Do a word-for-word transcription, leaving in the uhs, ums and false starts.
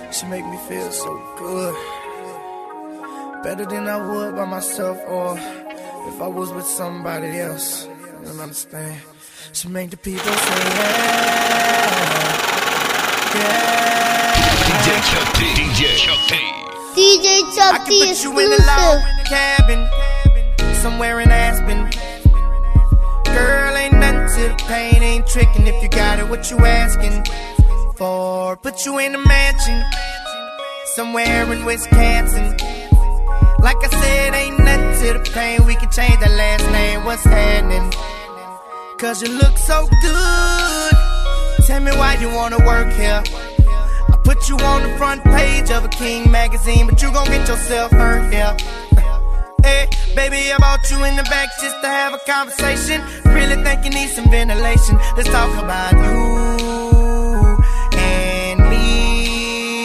She make me feel so good, better than I would by myself, or if I was with somebody else. You don't understand. She make the people say yeah, yeah. D J Chuck T, D J Chuck T, D J Chuck T I can put you in a log cabin somewhere in Aspen. Girl, ain't nothing to the pain, ain't tricking if you got it. What you asking for? Put you in a mansion somewhere in Wisconsin. Like I said, ain't nothing to the pain. We can change the last name. What's happening? Cause you look so good. Tell me why you wanna work here. I put you on the front page of a King magazine, but you gon' get yourself hurt here. Hey, baby, I brought you in the back just to have a conversation. Really think you need some ventilation. Let's talk about you.